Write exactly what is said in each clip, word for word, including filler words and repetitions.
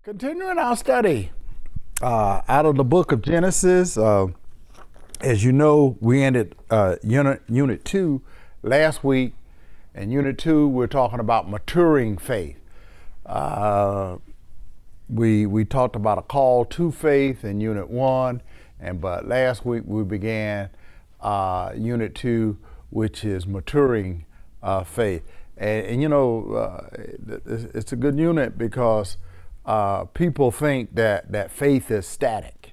Continuing our study uh, out of the book of Genesis, uh, as you know, we ended uh, unit unit two last week. In unit two, we're talking about maturing faith. Uh, we we talked about a call to faith in unit one, and but last week we began uh, unit two, which is maturing uh, faith. And, and you know, uh, it's, it's a good unit because Uh, people think that, that faith is static,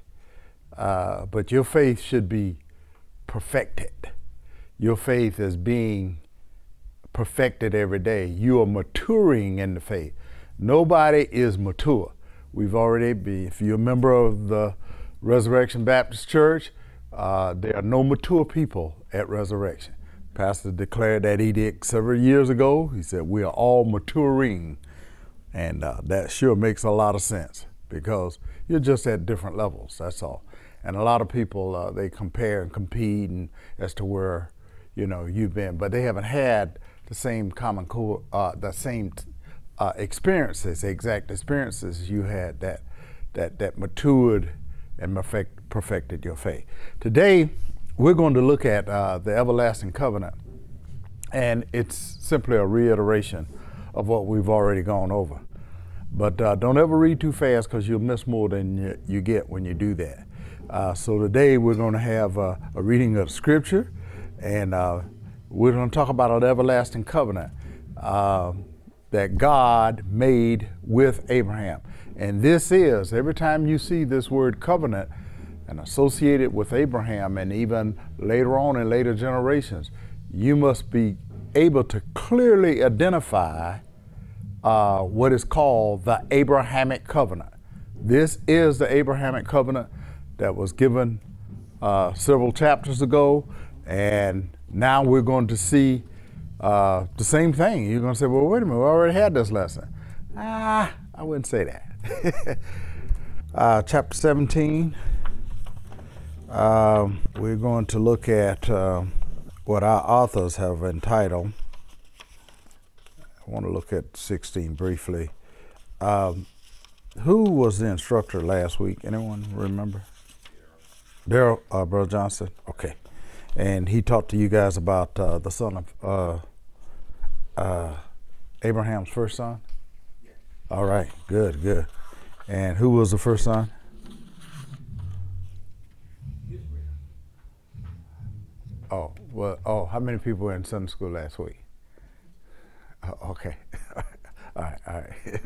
uh, but your faith should be perfected. Your faith is being perfected every day. You are maturing in the faith. Nobody is mature. We've already been, if you're a member of the Resurrection Baptist Church, uh, there are no mature people at Resurrection. Pastor declared that edict several years ago. He said, we are all maturing. And uh, that sure makes a lot of sense because you're just at different levels, that's all. And a lot of people, uh, they compare and compete and as to where, you know, you've been, but they haven't had the same common core, uh, the same uh, experiences, exact experiences you had that that that matured and perfect, perfected your faith. Today, we're going to look at uh, the everlasting covenant, and it's simply a reiteration of what we've already gone over. But uh, don't ever read too fast because you'll miss more than you, you get when you do that. Uh, so today we're going to have uh, a reading of scripture, and uh, we're going to talk about an everlasting covenant uh, that God made with Abraham. And this is, every time you see this word covenant and associate it with Abraham, and even later on in later generations, you must be able to clearly identify uh, what is called the Abrahamic covenant. This is the Abrahamic covenant that was given uh, several chapters ago, and now we're going to see uh, the same thing. You're going to say, well, wait a minute, we already had this lesson. Ah, I wouldn't say that. uh, chapter seventeen, um, we're going to look at uh, what our authors have entitled. I want to look at sixteen briefly. Um, who was the instructor last week? Anyone remember? Daryl, uh, Brother Johnson? Okay. And he talked to you guys about uh, the son of uh, uh, Abraham's first son? All right, good, good. And who was the first son? Oh, well, oh, how many people were in Sunday school last week? Oh, okay. all right, all right.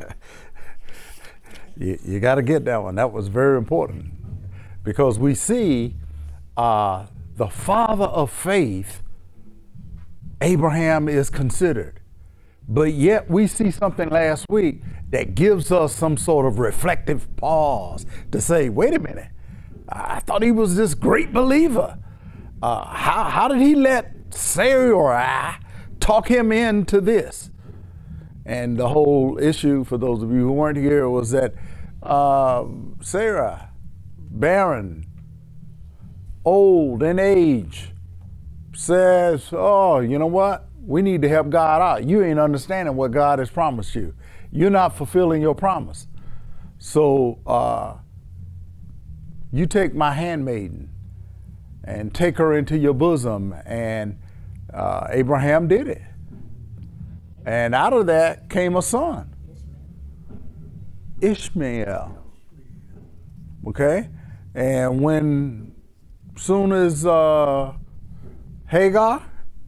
you you got to get that one. That was very important because we see uh, the father of faith, Abraham, is considered. But yet we see something last week that gives us some sort of reflective pause to say, wait a minute, I thought he was this great believer. Uh, how, how did he let Sarah talk him into this? And the whole issue, for those of you who weren't here, was that uh, Sarah, barren, old in age, says, oh, you know what? We need to help God out. You ain't understanding what God has promised you. You're not fulfilling your promise. So uh, you take my handmaiden and take her into your bosom. And uh, Abraham did it. And out of that came a son, Ishmael. Okay? And when, soon as uh, Hagar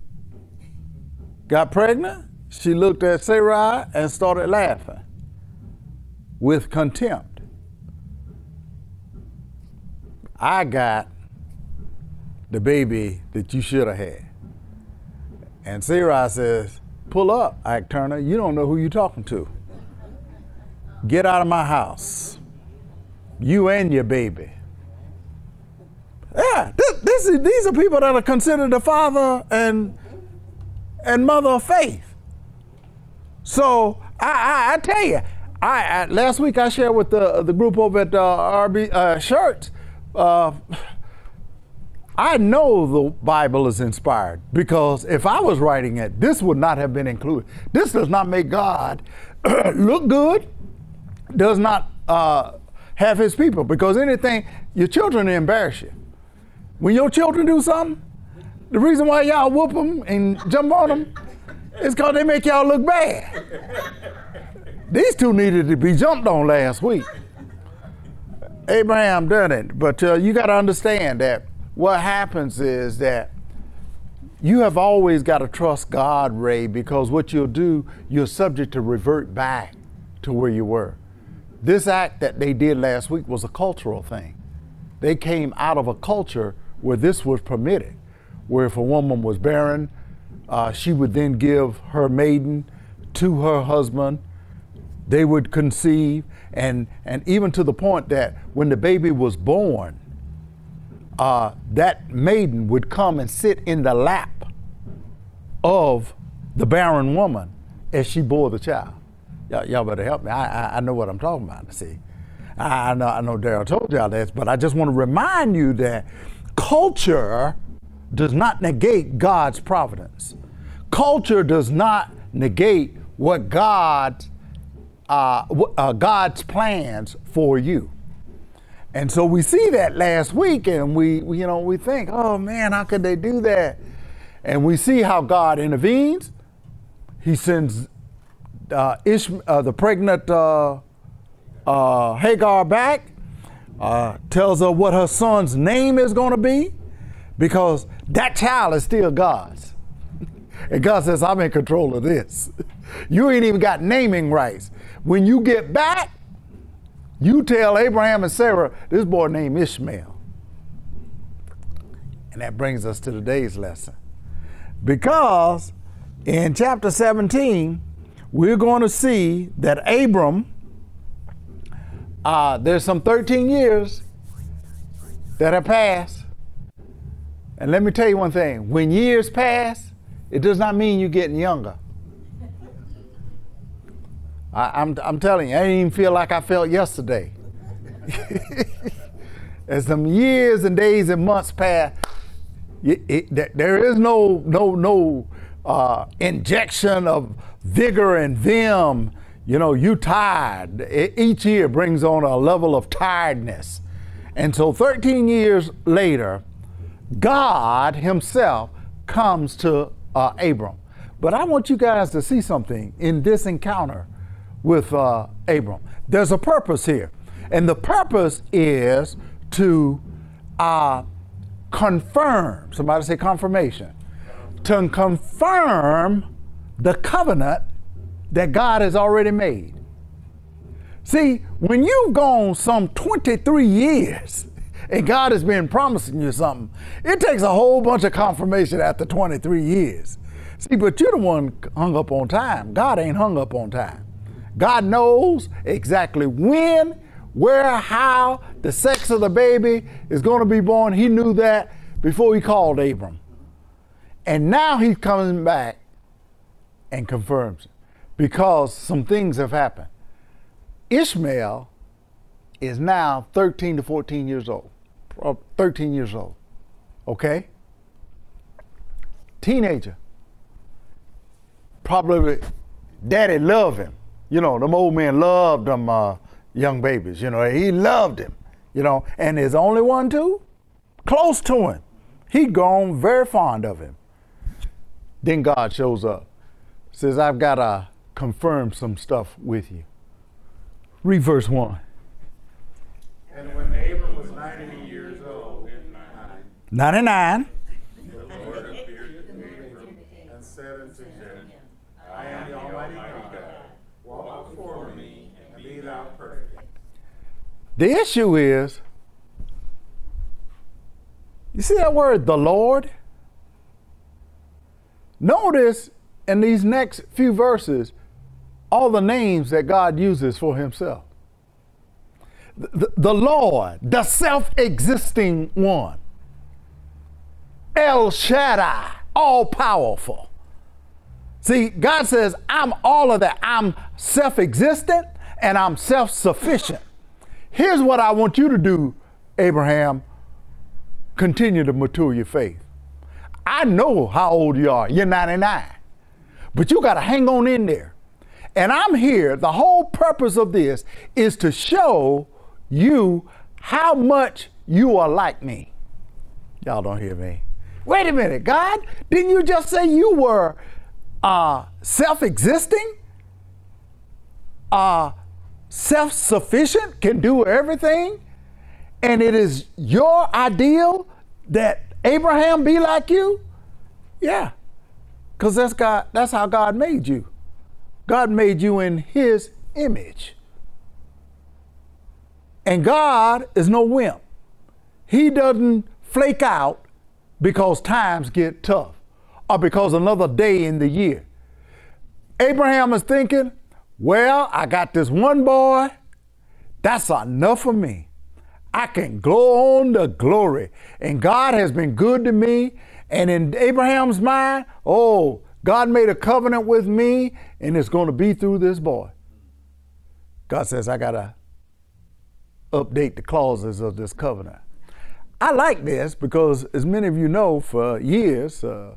got pregnant, she looked at Sarai and started laughing with contempt. I got the baby that you should have had. And Sarai says, pull up, Ike Turner. You don't know who you're talking to. Get out of my house. You and your baby. Yeah, this, this is, these are people that are considered the father and and mother of faith. So I, I, I tell you, I, I last week I shared with the the group over at uh, R B uh, Shirts. Uh, I know the Bible is inspired because if I was writing it, this would not have been included. This does not make God look good, does not uh, have his people, because anything, your children embarrass you. When your children do something, the reason why y'all whoop them and jump on them is because they make y'all look bad. These two needed to be jumped on last week. Abraham done it, but uh, you got to understand that what happens is that you have always got to trust God, Ray, because what you'll do, you're subject to revert back to where you were. This act that they did last week was a cultural thing. They came out of a culture where this was permitted, where if a woman was barren, uh, she would then give her maiden to her husband. They would conceive, and, and even to the point that when the baby was born, uh, that maiden would come and sit in the lap of the barren woman as she bore the child. Y'all, y'all better help me. I, I, I know what I'm talking about. See, I, I know, I know Daryl told y'all this, but I just want to remind you that culture does not negate God's providence. Culture does not negate what God, uh, uh, God's plans for you. And so we see that last week, and we, we, you know, we think, oh man, how could they do that? And we see how God intervenes. He sends uh, Ishma- uh, the pregnant uh, uh, Hagar back, uh, tells her what her son's name is going to be, because that child is still God's. And God says, I'm in control of this. You ain't even got naming rights. When you get back, you tell Abraham and Sarah, this boy named Ishmael. And that brings us to today's lesson. Because in chapter seventeen, we're going to see that Abram, uh, there's some thirteen years that have passed. And let me tell you one thing, when years pass, it does not mean you're getting younger. I, I'm, I'm telling you, I didn't even feel like I felt yesterday. As some years and days and months pass, it, it, there is no no no uh, injection of vigor and vim. You know, you tired. It, each year brings on a level of tiredness. And so thirteen years later, God himself comes to uh, Abram. But I want you guys to see something in this encounter with uh, Abram. There's a purpose here. And the purpose is to uh, confirm, somebody say confirmation, to confirm the covenant that God has already made. See, when you've gone some twenty-three years and God has been promising you something, it takes a whole bunch of confirmation after twenty-three years. See, but you're the one hung up on time. God ain't hung up on time. God knows exactly when, where, how, the sex of the baby is going to be born. He knew that before he called Abram. And now he's coming back and confirms it because some things have happened. Ishmael is now thirteen to fourteen years old, thirteen years old, okay? Teenager. Probably daddy loved him. You know, them old men loved them uh, young babies, you know, he loved him, you know, and there's only one too, close to him. He'd grown very fond of him. Then God shows up, says, I've got to confirm some stuff with you. Read verse one. And when Abram was ninety years old, ninety-nine. The Lord appeared to Abram and said unto him, I am the Almighty God. Walk before me and be thou perfect. The issue is, you see that word, the Lord? Notice in these next few verses, all the names that God uses for himself. The, the, the Lord, the self-existing one. El Shaddai, all powerful. See, God says, I'm all of that. I'm self-existent and I'm self-sufficient. Here's what I want you to do, Abraham. Continue to mature your faith. I know how old you are. You're ninety-nine. But you got to hang on in there. And I'm here, the whole purpose of this is to show you how much you are like me. Y'all don't hear me. Wait a minute, God, didn't you just say you were uh, self-existing? Uh, self-sufficient, can do everything? And it is your ideal that Abraham be like you? Yeah, because that's God, that's how God made you. God made you in his image. And God is no wimp. He doesn't flake out because times get tough or because another day in the year. Abraham is thinking, well, I got this one boy. That's enough for me. I can go on to glory. And God has been good to me. And in Abraham's mind, oh, God made a covenant with me and it's going to be through this boy. God says, I got to update the clauses of this covenant. I like this because, as many of you know, for years, uh,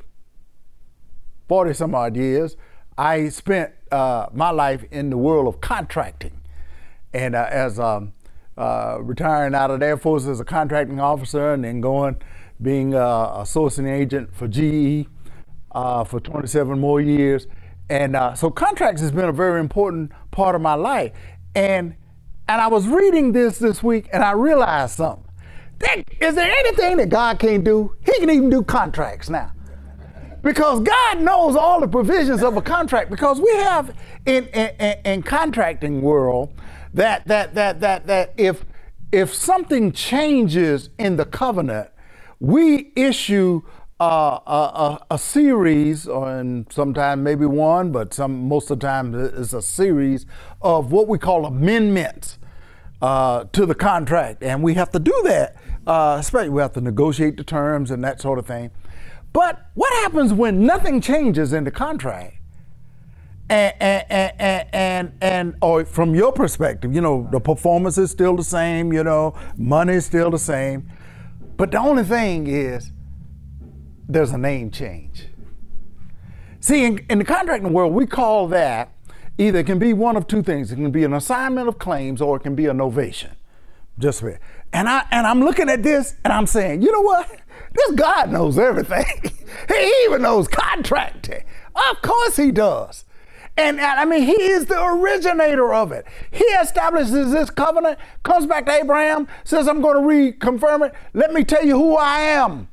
forty some odd years, I spent uh, my life in the world of contracting. And uh, as um, uh, retiring out of the Air Force as a contracting officer and then going, being uh, a sourcing agent for G E uh, for twenty-seven more years. And uh, so contracts has been a very important part of my life. And and I was reading this this week and I realized something. Is there anything that God can't do? He can even do contracts now. Because God knows all the provisions of a contract. Because we have in in, in contracting world that that that that that if if something changes in the covenant, we issue uh, a, a, a series, or and sometimes maybe one, but some most of the time it's a series of what we call amendments uh, to the contract, and we have to do that. Uh, especially we have to negotiate the terms and that sort of thing. But what happens when nothing changes in the contract? And, and, and, and, and or from your perspective, you know, the performance is still the same, you know, money is still the same. But the only thing is there's a name change. See, in, in the contracting world, we call that either it can be one of two things. It can be an assignment of claims or it can be a novation. Just read. And I and I'm looking at this and I'm saying, you know what? This God knows everything. He even knows contracting. Of course he does. And, and I mean, he is the originator of it. He establishes this covenant, comes back to Abraham, says, I'm going to reconfirm it. Let me tell you who I am.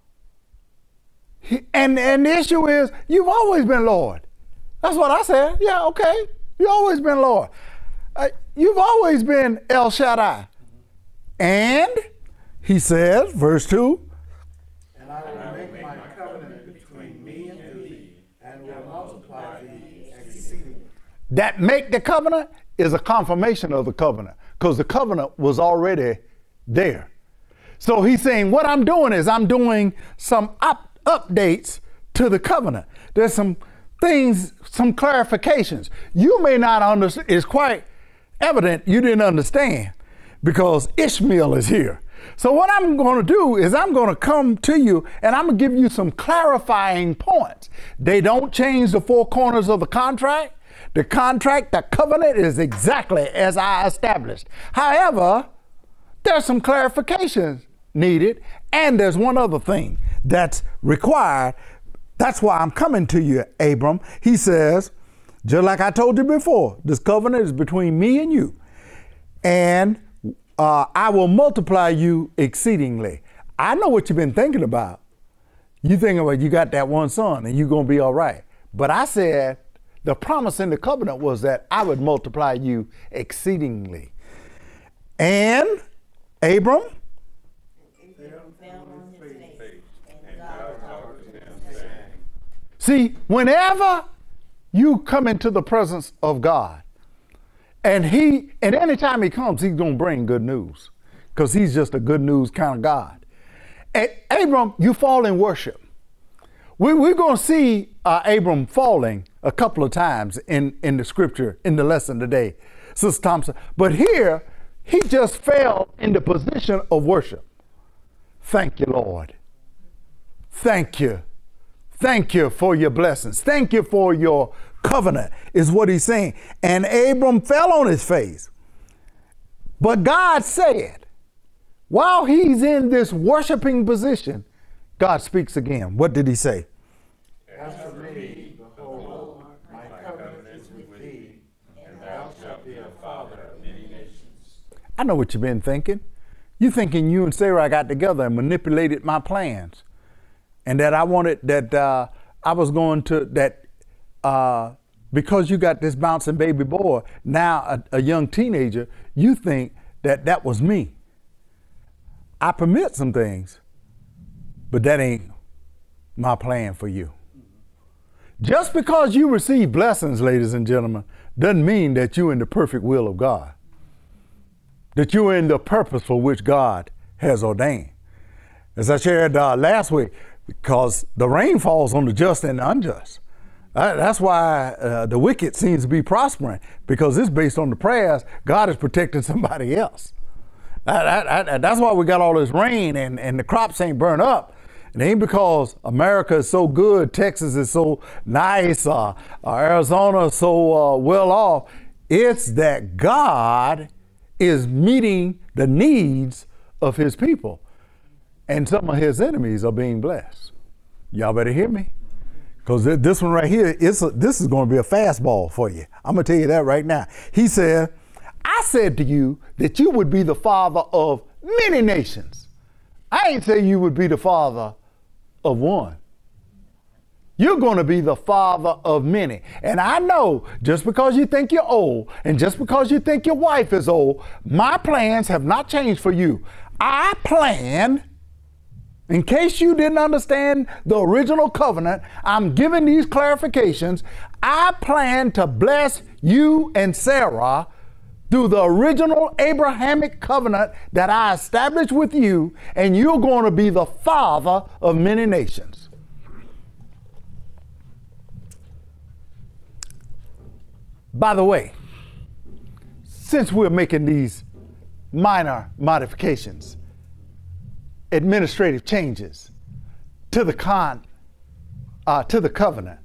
He, and, and the issue is, you've always been Lord. That's what I said. Yeah, okay. You've always been Lord. Uh, you've always been El Shaddai. And he says, verse two, and I will make my covenant between me and thee, and will multiply thee exceedingly. That make the covenant is a confirmation of the covenant, because the covenant was already there. So he's saying, what I'm doing is I'm doing some up, updates to the covenant. There's some things, some clarifications. You may not understand. It's quite evident you didn't understand, because Ishmael is here. So what I'm going to do is I'm going to come to you and I'm going to give you some clarifying points. They don't change the four corners of the contract. The contract, the covenant is exactly as I established. However, there's some clarifications needed, and there's one other thing that's required. That's why I'm coming to you, Abram. He says, just like I told you before, this covenant is between me and you. And Uh, I will multiply you exceedingly. I know what you've been thinking about. You thinking about you got that one son and you're going to be all right. But I said the promise in the covenant was that I would multiply you exceedingly. And Abram, see, whenever you come into the presence of God, and he, and anytime he comes, he's going to bring good news, because he's just a good news kind of God. And Abram, you fall in worship. We, we're going to see uh, Abram falling a couple of times in, in the scripture, in the lesson today, Sister Thompson. But here, he just fell in the position of worship. Thank you, Lord. Thank you. Thank you for your blessings. Thank you for your covenant is what he's saying. And Abram fell on his face. But God said, while he's in this worshiping position, God speaks again. What did he say? As for me, behold, my covenant is with thee, and thou shalt be a father of many nations. I know what you've been thinking. You thinking you and Sarah got together and manipulated my plans, and that I wanted that uh, I was going to that uh, because you got this bouncing baby boy now a, a young teenager. You think that that was me. I permit some things, but that ain't my plan for you. Just because you receive blessings, ladies and gentlemen, doesn't mean that you're in the perfect will of God. That you're in the purpose for which God has ordained. As I shared uh, last week, because the rain falls on the just and the unjust. Uh, that's why uh, the wicked seems to be prospering, because it's based on the prayers. God is protecting somebody else. Uh, that, that, that's why we got all this rain and, and the crops ain't burnt up. It ain't because America is so good, Texas is so nice, uh, uh, Arizona is so uh, well off. It's that God is meeting the needs of his people. And some of his enemies are being blessed. Y'all better hear me. Because this one right here, it's a, this is going to be a fastball for you. I'm going to tell you that right now. He said, I said to you that you would be the father of many nations. I ain't say you would be the father of one. You're going to be the father of many. And I know just because you think you're old and just because you think your wife is old, my plans have not changed for you. I plan, in case you didn't understand the original covenant, I'm giving these clarifications. I plan to bless you and Sarah through the original Abrahamic covenant that I established with you, and you're going to be the father of many nations. By the way, since we're making these minor modifications, administrative changes to the con, uh, to the covenant,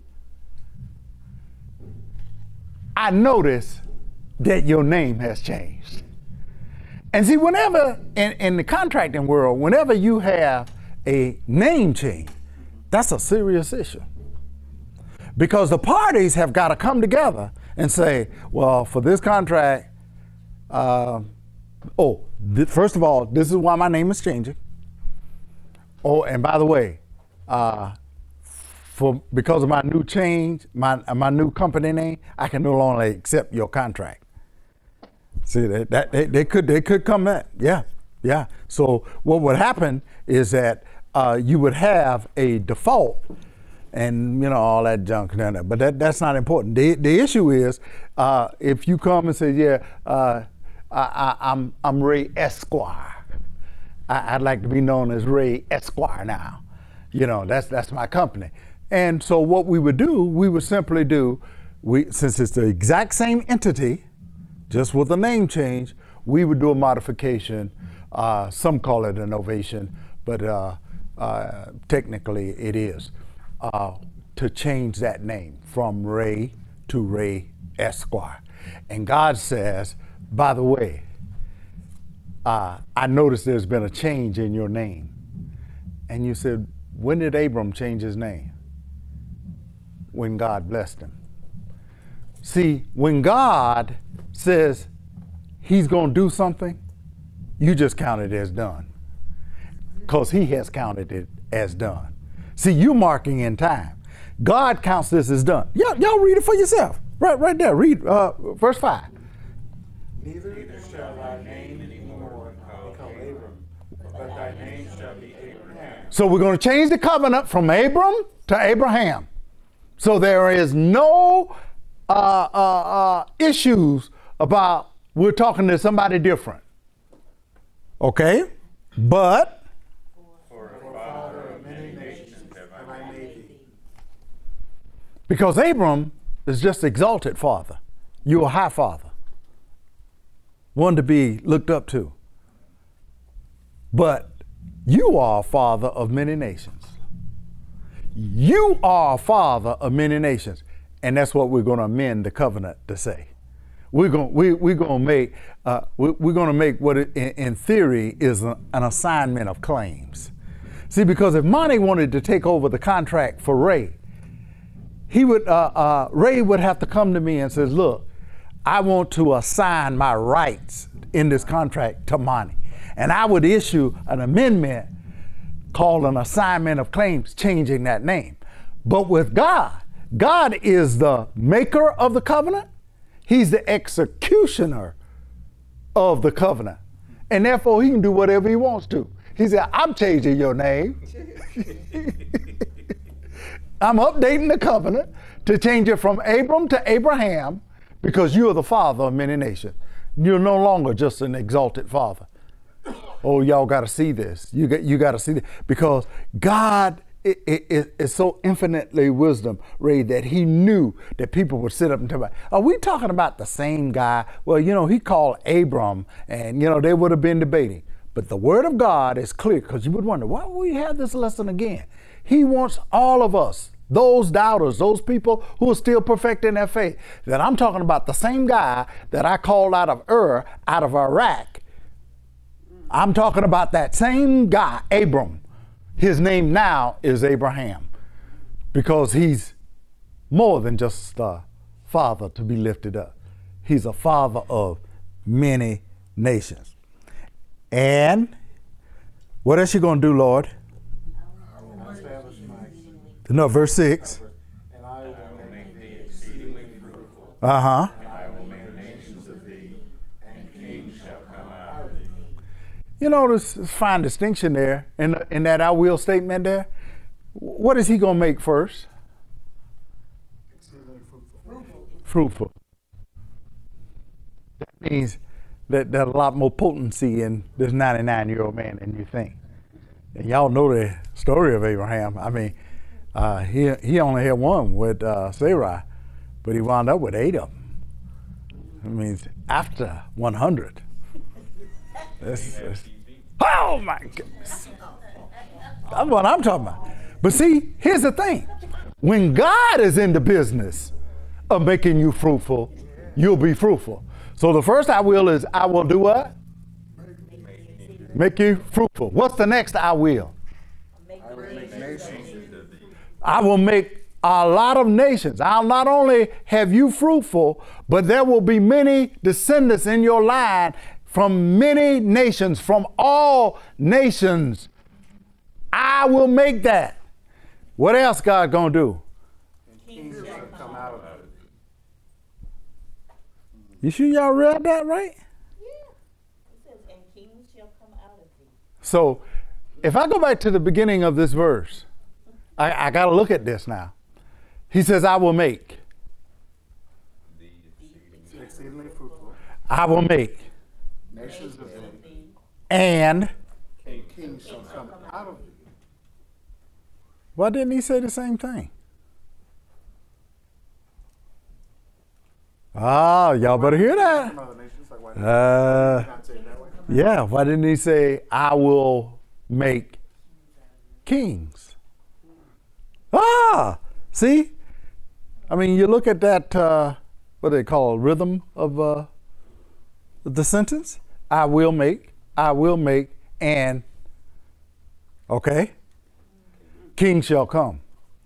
I notice that your name has changed. And see, whenever in, in the contracting world, whenever you have a name change, that's a serious issue. Because the parties have got to come together and say, well, for this contract, uh, oh, th- first of all, this is why my name is changing. Oh, and by the way, uh, for because of my new change, my my new company name, I can no longer accept your contract. See, that, that they, they could they could come back, yeah, yeah. So what would happen is that uh, you would have a default. And you know all that junk, but that, that's not important. The the issue is uh, if you come and say, yeah, uh, I, I, I'm I'm Ray Esquire. I, I'd like to be known as Ray Esquire now. You know that's that's my company. And so what we would do, we would simply do, we since it's the exact same entity, just with a name change, we would do a modification. Uh, some call it an ovation, but uh, uh, technically it is. Uh, to change that name from Ray to Ray Esquire. And God says, by the way, uh, I noticed there's been a change in your name. And you said, when did Abram change his name? When God blessed him. See, when God says he's going to do something, you just count it as done. Because he has counted it as done. See, you marking in time. God counts this as done. Y'all, y'all read it for yourself. Right, right there. Read uh, verse five. Neither shall thy name anymore be called Abram, but thy name shall be Abraham. So we're going to change the covenant from Abram to Abraham. So there is no uh, uh, uh, issues about we're talking to somebody different. Okay? But because Abram is just exalted father. You're a high father. One to be looked up to. But you are a father of many nations. You are a father of many nations. And that's what we're going to amend the covenant to say. We're going we we're going to make uh, we, we're going to make what it, in, in theory is a, an assignment of claims. See, because if Monty wanted to take over the contract for Ray, he would uh, uh, Ray would have to come to me and says, "Look, I want to assign my rights in this contract to Monty," and I would issue an amendment called an assignment of claims, changing that name. But with God, God is the maker of the covenant. He's the executioner of the covenant. And therefore, he can do whatever he wants to. He said, I'm changing your name. I'm updating the covenant to change it from Abram to Abraham because you are the father of many nations. You're no longer just an exalted father. Oh, y'all got to see this. You got, you got to see this. Because God It, it, it's so infinitely wisdom, Ray, that he knew that people would sit up and talk about, are we talking about the same guy? Well, you know, he called Abram, and, you know, they would have been debating. But the word of God is clear, because you would wonder, why would we have this lesson again? He wants all of us, those doubters, those people who are still perfecting their faith, that I'm talking about the same guy that I called out of Ur, out of Iraq. I'm talking about that same guy, Abram. His name now is Abraham because he's more than just a father to be lifted up. He's a father of many nations. And what else you going to do, Lord? I will establish my No, verse six. and I will make thee exceedingly fruitful. Uh-huh. And I will make nations of thee, and kings shall come out of thee. You know, there's a fine distinction there in, in that I will statement there. What is he going to make first? Exceedingly fruitful. Fruitful. That means that there's a lot more potency in this ninety-nine-year-old man than you think. And y'all know the story of Abraham. I mean, uh, he he only had one with uh, Sarai, but he wound up with eight of them. It means after one hundred. That's, that's, oh my goodness. That's what I'm talking about. But see, here's the thing. When God is in the business of making you fruitful, you'll be fruitful. So the first I will is I will do what? Make you fruitful. What's the next I will? I will make nations of thee. I will make a lot of nations. I'll not only have you fruitful, but there will be many descendants in your line from many nations, from all nations. I will make that. What else God gonna do? And kings shall come out of it. You sure y'all read that right? Yeah. It says, and kings shall come out of thee. So if I go back to the beginning of this verse, I, I gotta look at this now. He says, I will make. Exceedingly fruitful. I will make. Nations of thee. And And kings shall come out of thee. why didn't he say the same thing? Ah, y'all better hear that. Some other nations, like why Uh, not say it that way? yeah, why didn't he say, I will make kings? Ah, see? I mean, you look at that, uh, what do they call it, rhythm of uh, the sentence. I will make, I will make, and, okay, king shall come.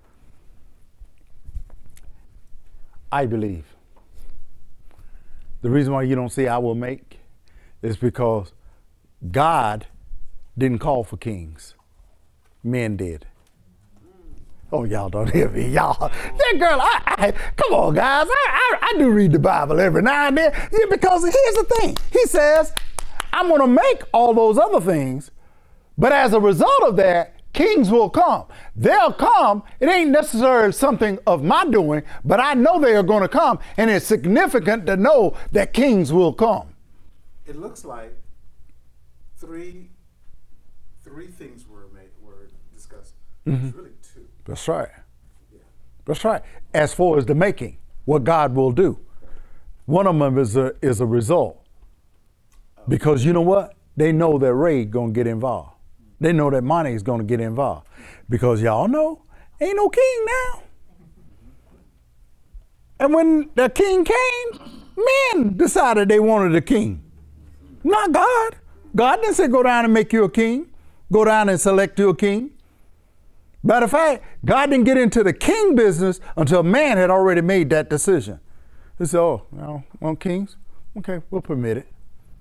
I believe. The reason why you don't see I will make is because God didn't call for kings. Men did. Oh, y'all don't hear me. Y'all, that girl, I, I, come on, guys. I, I, I do read the Bible every now and then. Yeah, because here's the thing. He says, I'm going to make all those other things, but as a result of that, kings will come. They'll come. It ain't necessarily something of my doing, but I know they are going to come, and it's significant to know that kings will come. It looks like three three things were made were discussed. It's really two. That's right. That's right. As far as the making, what God will do. One of them is a, is a result. Because you know what? They know that Ray going to get involved. They know that money is going to get involved. Because y'all know, ain't no king now. And when the king came, men decided they wanted a king. Not God. God didn't say go down and make you a king. Go down and select you a king. Matter of fact, God didn't get into the king business until man had already made that decision. He said, oh, no, want kings? Okay, we'll permit it.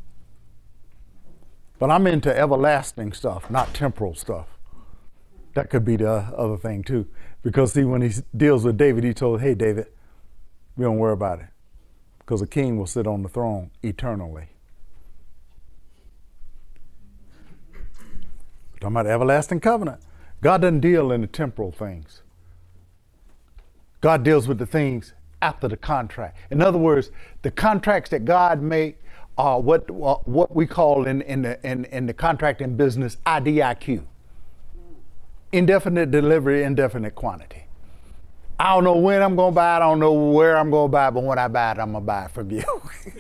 But I'm into everlasting stuff, not temporal stuff. That could be the other thing too. Because see, when he deals with David, he told, hey, David, we don't worry about it. Because a king will sit on the throne eternally. We're talking about the everlasting covenant. God doesn't deal in the temporal things. God deals with the things after the contract. In other words, the contracts that God make are what uh, what we call in, in, the, in, in the contracting business I D I Q. Indefinite delivery, indefinite quantity. I don't know when I'm going to buy it. I don't know where I'm going to buy it, but when I buy it, I'm going to buy it from you.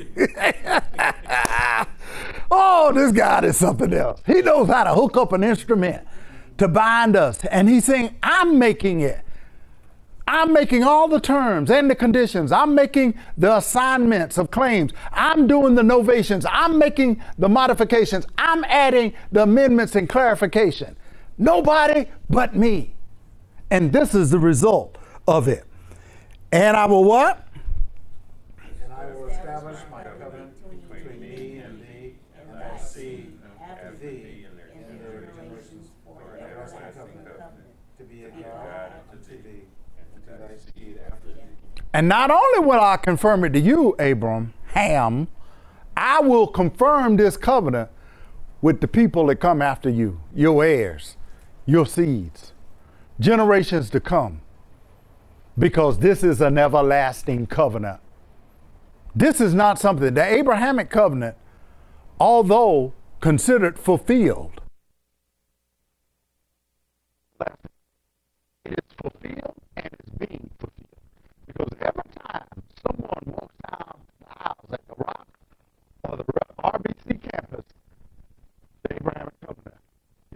Oh, this God is something else. He knows how to hook up an instrument to bind us. And he's saying, I'm making it. I'm making all the terms and the conditions. I'm making the assignments of claims. I'm doing the novations. I'm making the modifications. I'm adding the amendments and clarification. Nobody but me. And this is the result of it. And I will what? And I will establish my covenant between me and thee and thy seed after thee in their generations for an everlasting covenant, to be a God unto thee and to thy seed after thee. And not only will I confirm it to you, Abram, Ham, I will confirm this covenant with the people that come after you, your heirs, your seeds, generations to come, because this is an everlasting covenant. This is not something, the Abrahamic covenant, although considered fulfilled, it is fulfilled and is being fulfilled. Because every time someone walks down the aisles at the Rock or the R B C campus, the Abrahamic covenant is,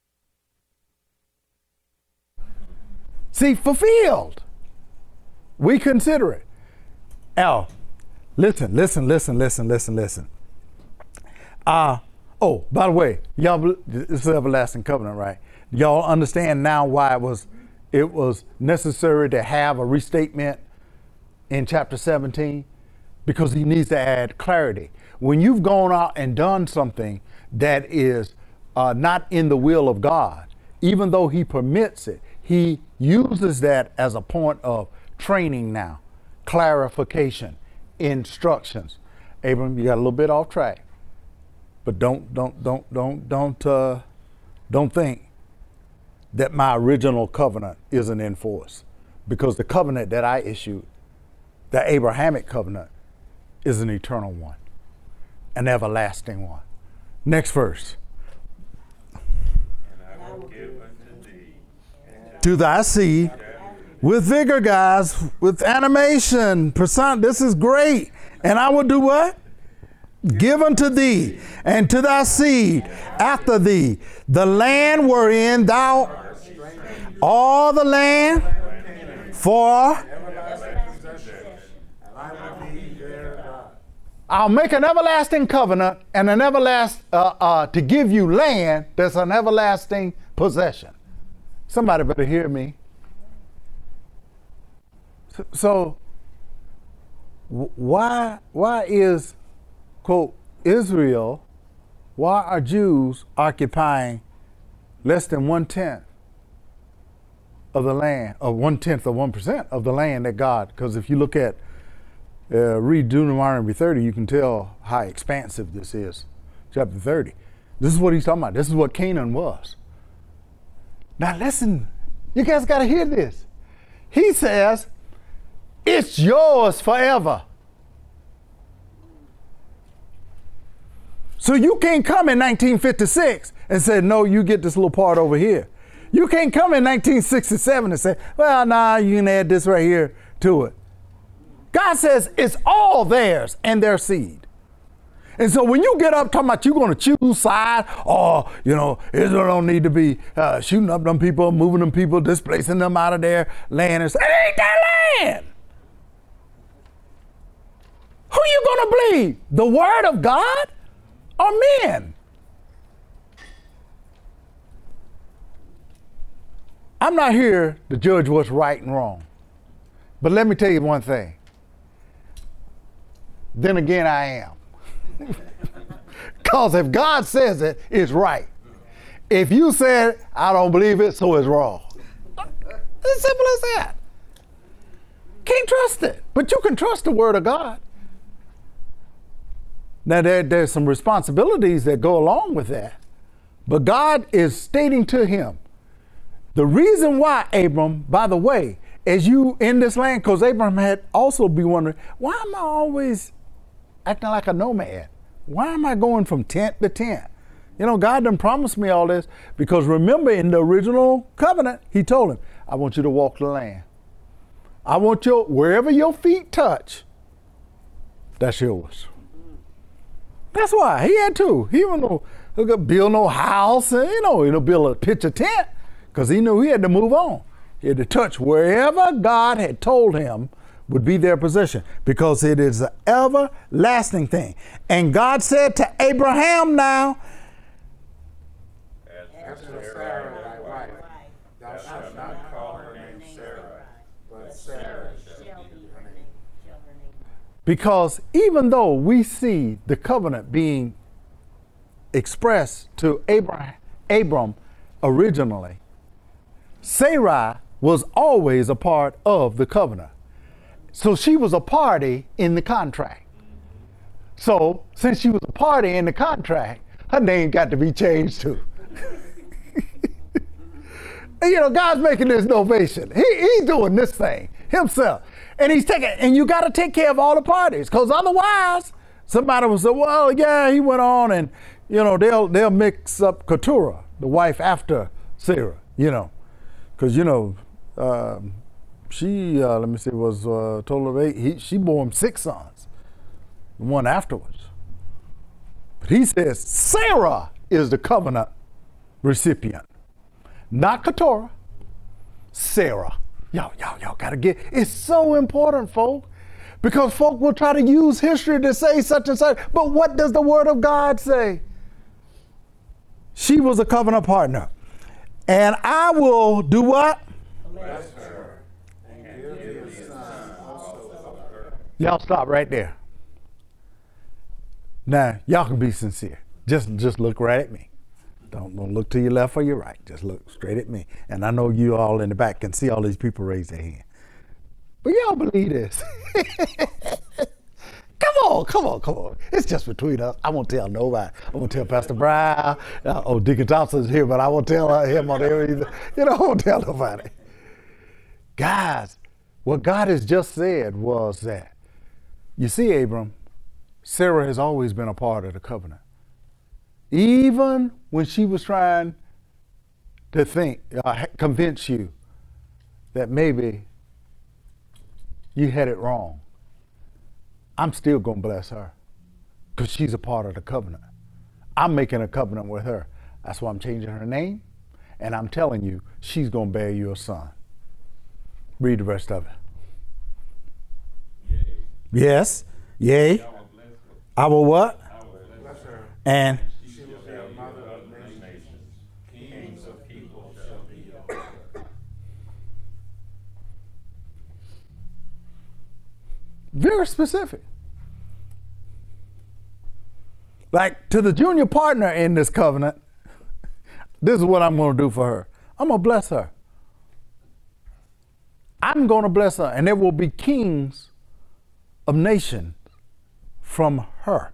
see, fulfilled. We consider it. Now, listen, listen, listen, listen, listen, listen. Uh, oh, by the way, y'all, this is everlasting covenant, right? Y'all understand now why it was it was necessary to have a restatement in chapter seventeen? Because he needs to add clarity. When you've gone out and done something that is uh, not in the will of God, even though he permits it, he uses that as a point of training now, clarification, instructions. Abram, you got a little bit off track, but don't don't don't don't don't uh, don't think that my original covenant isn't in force, because the covenant that I issued, the Abrahamic covenant, is an eternal one, an everlasting one. Next verse. And I will give unto thee To thy seed. With vigor, guys, with animation, person. This is great. And I will do what? Give unto thee and to thy seed after thee the land wherein thou, all the land for, I'll make an everlasting covenant and an everlasting, uh, uh, to give you land that's an everlasting possession. Somebody better hear me. So why why is, quote, Israel, why are Jews occupying less than one-tenth of the land, or one-tenth of one percent of the land that God, because if you look at, uh, read Deuteronomy thirty, you can tell how expansive this is. Chapter thirty. This is what he's talking about. This is what Canaan was. Now listen, you guys got to hear this. He says, it's yours forever. So you can't come in nineteen fifty-six and say, no, you get this little part over here. You can't come in nineteen sixty-seven and say, well, nah, you can add this right here to it. God says it's all theirs and their seed. And so when you get up talking about you're going to choose side, or, you know, Israel don't need to be uh, shooting up them people, moving them people, displacing them out of their land, and say, it ain't their land. Who you going to believe? The word of God or men? I'm not here to judge what's right and wrong. But let me tell you one thing. Then again, I am. Because if God says it, it's right. If you said, I don't believe it, so it's wrong. It's simple as that. Can't trust it. But you can trust the word of God. Now, there, there's some responsibilities that go along with that. But God is stating to him, the reason why, Abram, by the way, as you in this land, because Abram had also be wondering, why am I always acting like a nomad? Why am I going from tent to tent? You know, God done promised me all this, because remember in the original covenant, he told him, I want you to walk the land. I want your, wherever your feet touch, that's yours. That's why he had to. He didn't know, build no house, and, you know, he'll build a pitch a tent, because he knew he had to move on. He had to touch wherever God had told him would be their possession, because it is an everlasting thing. And God said to Abraham now, As for Sarah thy wife, thou shalt not call her name Sarah, but Sarah shall be her name. because even though we see the covenant being expressed to Abraham, Abram originally, Sarai was always a part of the covenant. So she was a party in the contract. So since she was a party in the contract, her name got to be changed too. And, you know, God's making this novation. He, he's doing this thing himself. And he's taking, and you got to take care of all the parties, because otherwise somebody will say, well, yeah, he went on, and, you know, they'll they'll mix up Keturah, the wife after Sarah, you know, because, you know, um, she, uh, let me see, was a total of eight. He, she bore him six sons, the one afterwards. But he says Sarah is the covenant recipient. Not Keturah, Sarah. Y'all, y'all, y'all gotta get, it's so important, folk, because folk will try to use history to say such and such, but what does the word of God say? She was a covenant partner. And I will do what? Bless her, and give thee a son also of her. Y'all stop right there. Now, y'all can be sincere. Just, just look right at me. Don't, don't look to your left or your right. Just look straight at me. And I know you all in the back can see all these people raise their hand. But y'all believe this. Come on, come on, come on. It's just between us. I won't tell nobody. I won't tell Pastor Brown. Uh, oh, Deacon Thompson's here, but I won't tell uh, him on there either. You know, I won't tell nobody. Guys, what God has just said was that, you see, Abram, Sarah has always been a part of the covenant. Even when she was trying to think, uh, convince you that maybe you had it wrong, I'm still going to bless her, because she's a part of the covenant. I'm making a covenant with her. That's why I'm changing her name, and I'm telling you, she's going to bear you a son. Read the rest of it. Yea. Yes. Yea. I will what? I will bless Bless her, And she will be a mother of nations. nations. Kings of people shall be your children. very specific. Like, to the junior partner in this covenant, this is what I'm going to do for her. I'm going to bless her. I'm going to bless her, and there will be kings of nations from her.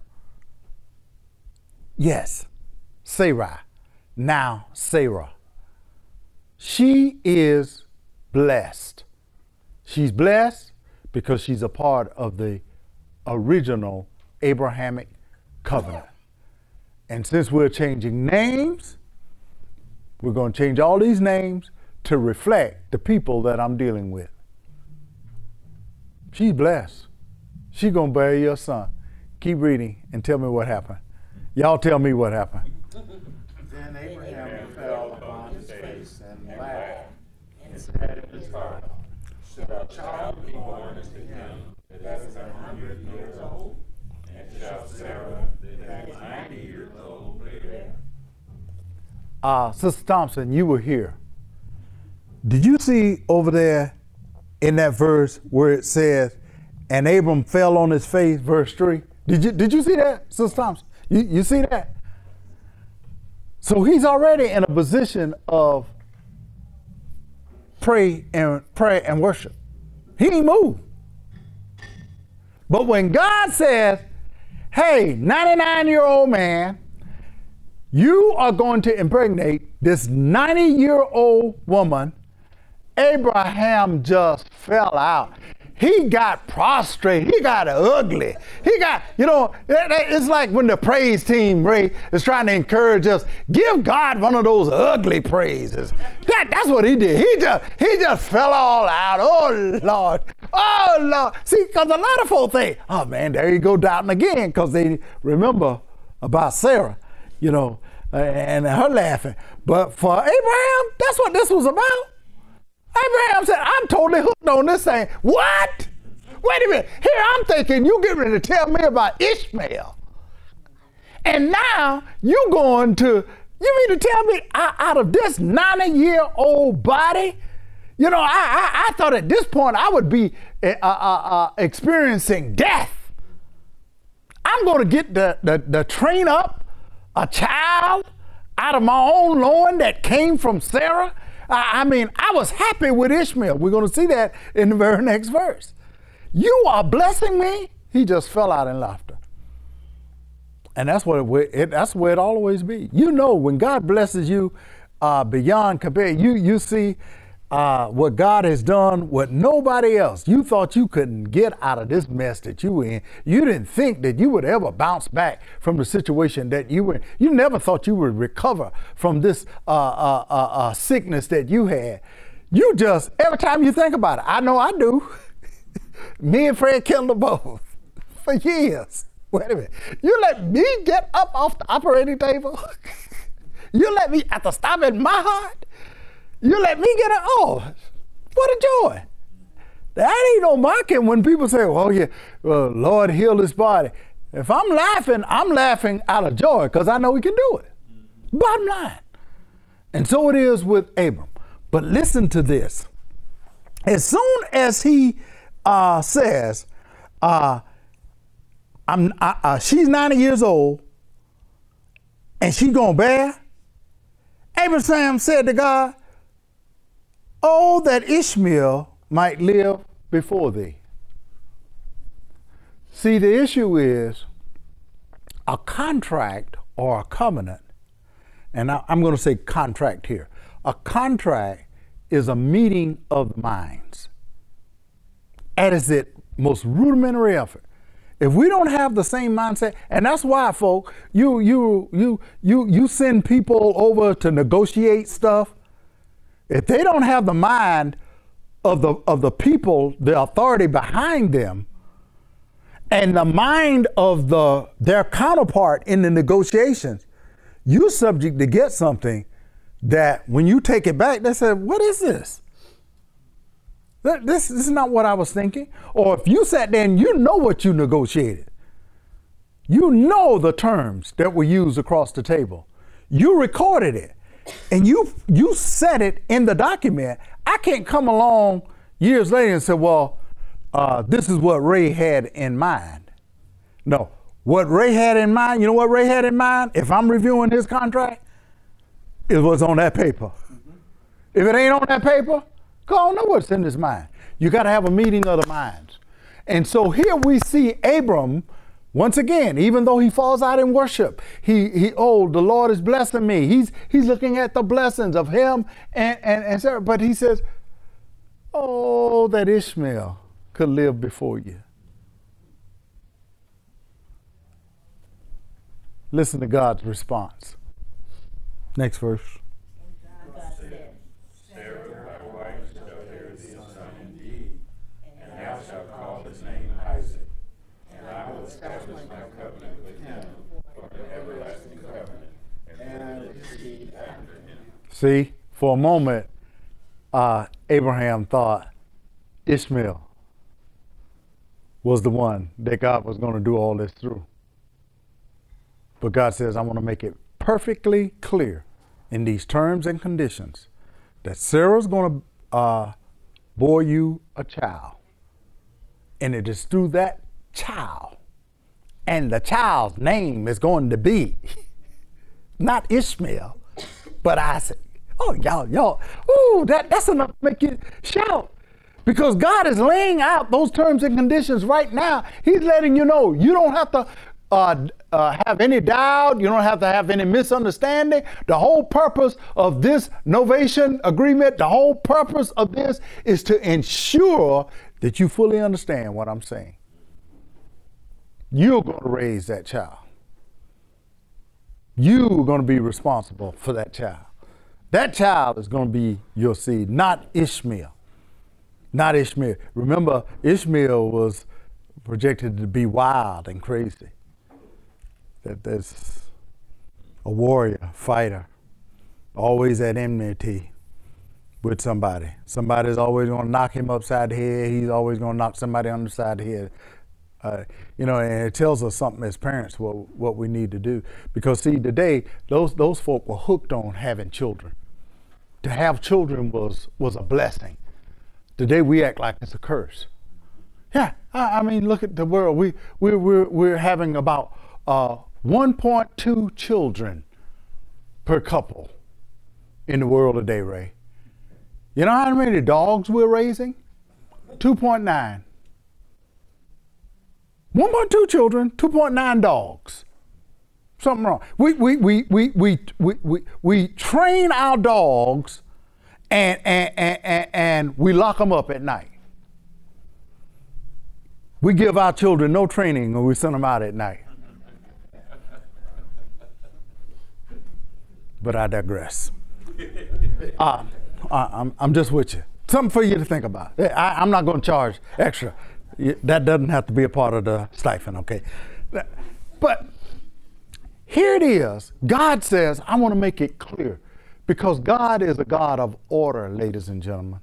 Yes, Sarai, now Sarah. She is blessed. She's blessed because she's a part of the original Abrahamic covenant. And since we're changing names, we're going to change all these names to reflect the people that I'm dealing with. She's blessed. She's going to bear your son. Keep reading and tell me what happened. Y'all tell me what happened. Then Abraham fell upon his face and laughed, and said in his heart, shall a child be born unto him that is a hundred years old? shall Sarah, that is ninety years old, bear. Uh, Sister Thompson, you were here. Did you see over there in that verse where it says, and Abram fell on his face, verse three? Did you did you see that, Sister Thompson? You, you see that? So he's already in a position of pray and pray and worship. He ain't moved. But when God says, hey, ninety-nine-year-old man, you are going to impregnate this ninety-year-old woman, Abraham just fell out. He got prostrate. He got ugly. He got, you know, it's like when the praise team, Ray, is trying to encourage us, give God one of those ugly praises. That, that's what he did. He just, he just fell all out. Oh, Lord. Oh, Lord. See, because a lot of folk think, oh, man, there you go doubting again, because they remember about Sarah, you know, and her laughing. But for Abraham, that's what this was about. Abraham said, I'm totally hooked on this thing. What? Wait a minute. Here I'm thinking you getting ready to tell me about Ishmael. And now you going to, you mean to tell me out of this ninety-year-old body? You know, I, I, I thought at this point I would be uh, uh, uh, experiencing death. I'm going to get the, the, the train up a child out of my own loin that came from Sarah. I mean, I was happy with Ishmael. We're going to see that in the very next verse. You are blessing me? He just fell out in laughter. And that's what it, it that's where it always be. You know, when God blesses you uh, beyond compare, you you see uh, what God has done with nobody else. You thought you couldn't get out of this mess that you were in. You didn't think that you would ever bounce back from the situation that you were in. You never thought you would recover from this uh, uh, uh, uh, sickness that you had. You just, every time you think about it, I know I do. Me and Fred Kendall both for years. Wait a minute. You let me get up off the operating table? You let me have to stop in my heart? You let me get it? Oh, what a joy. That ain't no mocking when people say, well, yeah, well, Lord heal his body. If I'm laughing, I'm laughing out of joy because I know he can do it. Bottom line. And so it is with Abram. But listen to this. As soon as he uh, says, uh, I'm, uh, uh, she's ninety years old and she's going to bear, Abraham said to God, oh, that Ishmael might live before thee. See, the issue is a contract or a covenant, and I, I'm going to say contract here. A contract is a meeting of the minds. That is its most rudimentary effort. If we don't have the same mindset, and that's why, folk, you you you you you send people over to negotiate stuff. If they don't have the mind of the of the people, the authority behind them, and the mind of the their counterpart in the negotiations, you're subject to get something that when you take it back, they say, what is this? This, this is not what I was thinking. Or if you sat there and you know what you negotiated, you know the terms that were used across the table. You recorded it and you you said it in the document. I can't come along years later and say, well, uh, this is what Ray had in mind. No, what Ray had in mind, you know what Ray had in mind? If I'm reviewing his contract, it was on that paper. Mm-hmm. If it ain't on that paper, I don't know what's in his mind. You got to have a meeting of the minds. And so here we see Abram, once again, even though he falls out in worship, he, he oh, the Lord is blessing me. He's he's looking at the blessings of him and, and, and Sarah. But he says, oh, that Ishmael could live before you. Listen to God's response. Next verse. See, for a moment, uh, Abraham thought Ishmael was the one that God was going to do all this through. But God says, I want to make it perfectly clear in these terms and conditions that Sarah's going to uh, bore you a child. And it is through that child. And the child's name is going to be not Ishmael, but Isaac. Oh, y'all, y'all, ooh, that, that's enough to make you shout. Because God is laying out those terms and conditions right now. He's letting you know you don't have to uh, uh, have any doubt. You don't have to have any misunderstanding. The whole purpose of this novation agreement, the whole purpose of this is to ensure that you fully understand what I'm saying. You're going to raise that child. You're going to be responsible for that child. That child is going to be your seed, not Ishmael. Not Ishmael. Remember, Ishmael was projected to be wild and crazy. That there's a warrior, fighter, always at enmity with somebody. Somebody's always going to knock him upside the head. He's always going to knock somebody on the side of the head. Uh, you know, and it tells us something as parents what what we need to do. Because see, today those those folk were hooked on having children. To have children was was a blessing. Today we act like it's a curse. Yeah, I, I mean, look at the world. We we we're we're having about uh, one point two children per couple in the world today, Ray. You know how many dogs we're raising? two point nine. one point two children, two point nine dogs. Something wrong. We we we we we we we, we train our dogs and and, and and and we lock them up at night. We give our children no training when we send them out at night. But I digress. Uh, I'm I'm just with you. Something for you to think about. I, I'm not going to charge extra. That doesn't have to be a part of the stipend, okay? But here it is. God says, I want to make it clear. Because God is a God of order, ladies and gentlemen.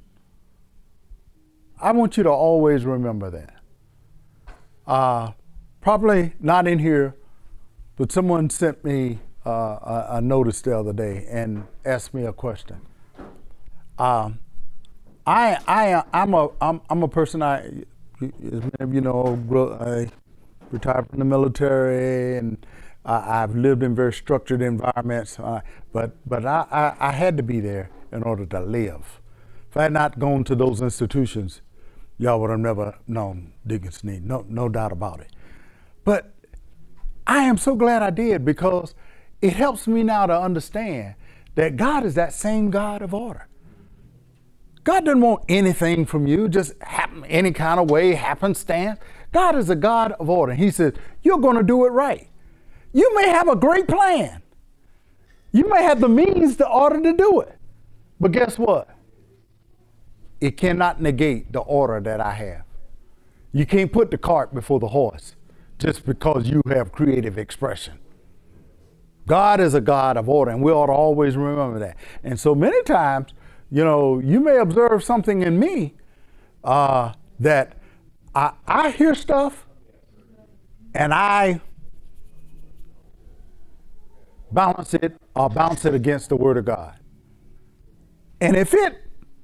I want you to always remember that. Uh, probably not in here, but someone sent me uh, a, a notice the other day and asked me a question. Um, I, I, I'm a, I'm, I'm a person, I, as many of you know, I retired from the military, and I, I've lived in very structured environments, uh, but but I, I, I had to be there in order to live. If I had not gone to those institutions, y'all would have never known Deacon Sneed, no, no doubt about it. But I am so glad I did, because it helps me now to understand that God is that same God of order. God doesn't want anything from you, just happen any kind of way, happenstance. God is a God of order. He says, you're going to do it right. You may have a great plan. You may have the means to order to do it. But guess what? It cannot negate the order that I have. You can't put the cart before the horse just because you have creative expression. God is a God of order, and we ought to always remember that. And so many times, you know, you may observe something in me uh, that I, I hear stuff and I balance it or bounce it against the Word of God. And if it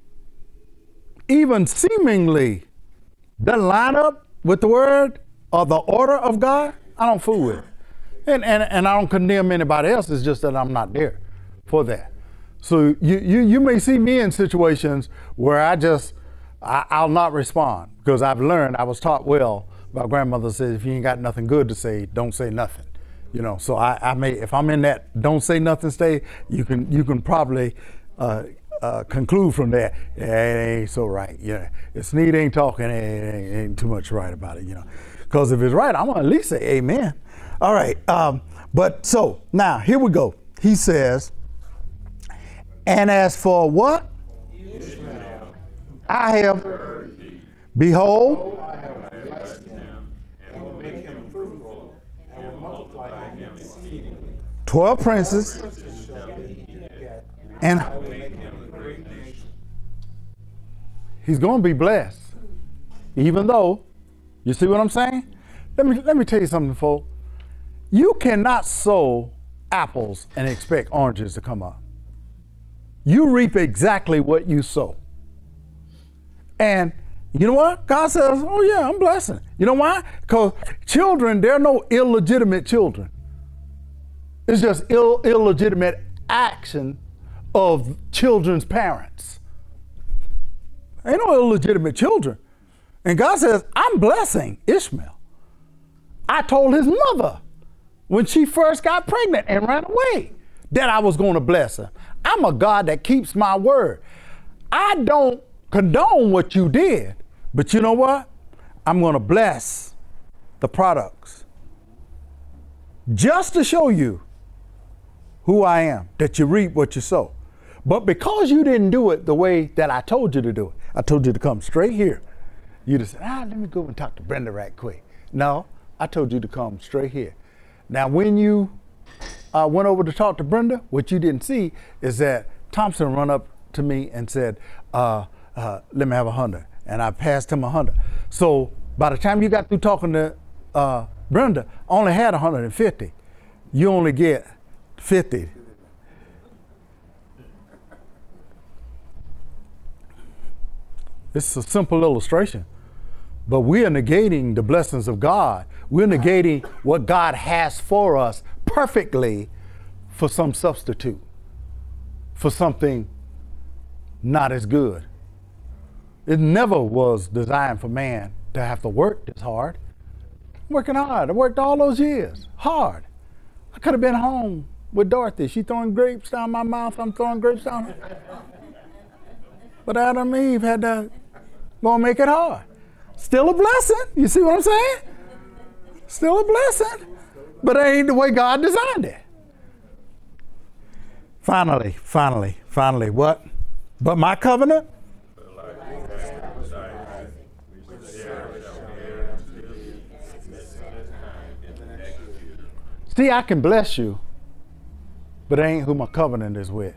even seemingly doesn't line up with the Word or the order of God, I don't fool with it. And, and, and I don't condemn anybody else. It's just that I'm not there for that. So you, you, you may see me in situations where I just, I, I'll not respond, because I've learned, I was taught well. My grandmother said, if you ain't got nothing good to say, don't say nothing. You know, so I, I may, if I'm in that don't say nothing state, you can you can probably uh, uh, conclude from that, yeah, it ain't so right. Yeah, if Sneed ain't talking, it ain't, ain't too much right about it, you know. Because if it's right, I'm gonna at least say amen. All right, um, but so now here we go. He says, and as for what? Ishmael, I have heard thee. Behold, I have blessed him, and will make him fruitful, and will multiply him exceedingly. Twelve princes, and I will make him a great nation. He's going to be blessed, even though, you see what I'm saying? Let me let me tell you something, folks. You cannot sow apples and expect oranges to come up. You reap exactly what you sow. And you know what? God says, oh yeah, I'm blessing. You know why? Because children, there are no illegitimate children. It's just Ill, illegitimate action of children's parents. Ain't no illegitimate children. And God says, I'm blessing Ishmael. I told his mother when she first got pregnant and ran away that I was going to bless her. I'm a God that keeps my word. I don't condone what you did, but you know what? I'm going to bless the products just to show you who I am, that you reap what you sow. But because you didn't do it the way that I told you to do it, I told you to come straight here. You just said, ah, let me go and talk to Brenda right quick. No, I told you to come straight here. Now, when you uh, went over to talk to Brenda, what you didn't see is that Thompson run up to me and said, uh, uh, let me have a hundred. And I passed him a hundred. So by the time you got through talking to uh, Brenda, I only had one hundred fifty. You only get fifty. It's a simple illustration, but we are negating the blessings of God. We're negating what God has for us perfectly for some substitute, for something not as good. It never was designed for man to have to work this hard. I'm working hard. I worked all those years, hard. I could have been home with Dorothy. She throwing grapes down my mouth. I'm throwing grapes down her. But Adam and Eve had to go and make it hard. Still a blessing. You see what I'm saying? Still a blessing. But it ain't the way God designed it. Finally, finally, finally, what? But my covenant? See, I can bless you, but it ain't who my covenant is with.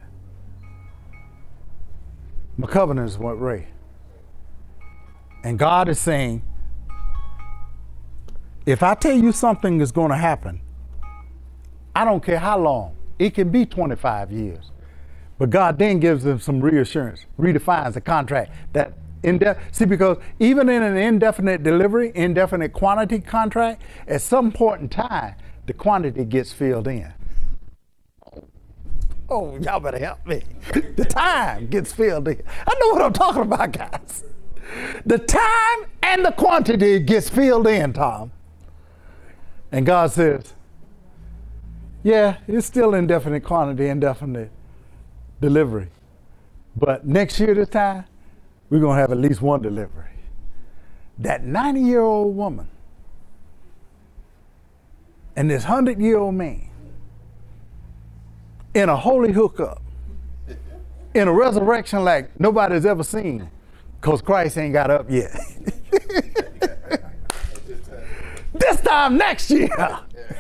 My covenant is with Ray. And God is saying, if I tell you something is going to happen, I don't care how long. It can be twenty-five years. But God then gives them some reassurance, redefines the contract. That indef- See, because even in an indefinite delivery, indefinite quantity contract, at some point in time, the quantity gets filled in. Oh, y'all better help me. The time gets filled in. I know what I'm talking about, guys. The time and the quantity gets filled in, Tom. And God says, yeah, it's still indefinite quantity, indefinite delivery. But next year this time, we're going to have at least one delivery. That ninety-year-old woman and this hundred-year-old man in a holy hookup, in a resurrection like nobody's ever seen, because Christ ain't got up yet. This time next year,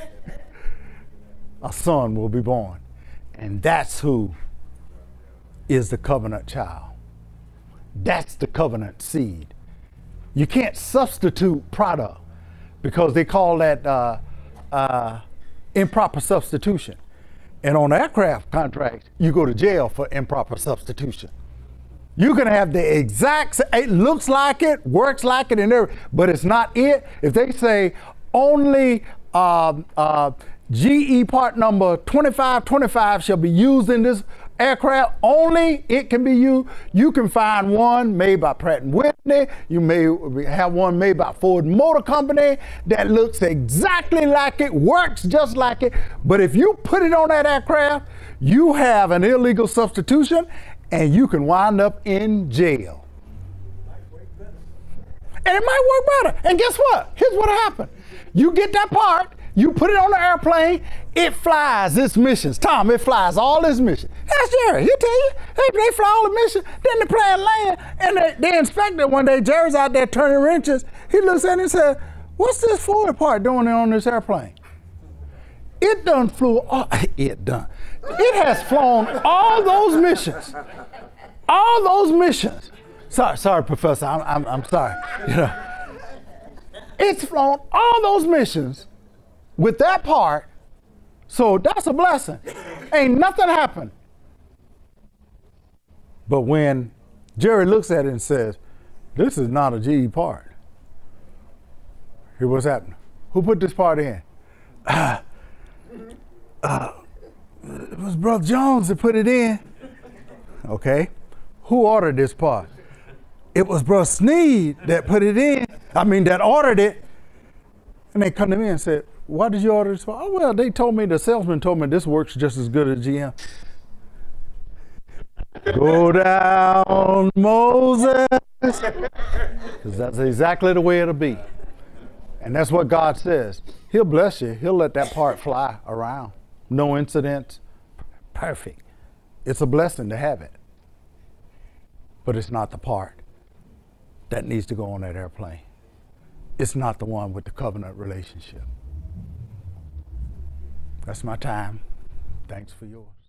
a son will be born. And that's who is the covenant child. That's the covenant seed. You can't substitute product because they call that uh, uh, improper substitution. And on aircraft contracts, you go to jail for improper substitution. You can have the exact, it looks like it, works like it, and everything, but it's not it. If they say only uh, uh, G E part number twenty-five twenty-five shall be used in this aircraft, only it can be used. You can find one made by Pratt and Whitney. You may have one made by Ford Motor Company that looks exactly like it, works just like it. But if you put it on that aircraft, you have an illegal substitution and you can wind up in jail. And it might work better. And guess what? Here's what happened. You get that part, you put it on the airplane, it flies its missions. Tom, it flies all its missions. That's Jerry, he'll tell you. They, they fly all the missions, then the plane land, and the, the inspector one day, Jerry's out there turning wrenches, he looks at it and says, what's this forward part doing on this airplane? It done flew, all, it done. It has flown all those missions. All those missions. Sorry, sorry, Professor, I'm, I'm, I'm sorry. You know, it's flown all those missions with that part. So that's a blessing. Ain't nothing happened. But when Jerry looks at it and says, this is not a G E part. Here's what's happening. Who put this part in? Uh, uh, it was Brother Jones that put it in. Okay. Who ordered this part? It was Brother Sneed that put it in. I mean, that ordered it. And they come to me and said, why did you order this part? Oh, well, they told me, the salesman told me this works just as good as G M. Go down, Moses. Because that's exactly the way it'll be. And that's what God says. He'll bless you. He'll let that part fly around. No incidents. Perfect. It's a blessing to have it. But it's not the part that needs to go on that airplane. It's not the one with the covenant relationship. That's my time. Thanks for yours.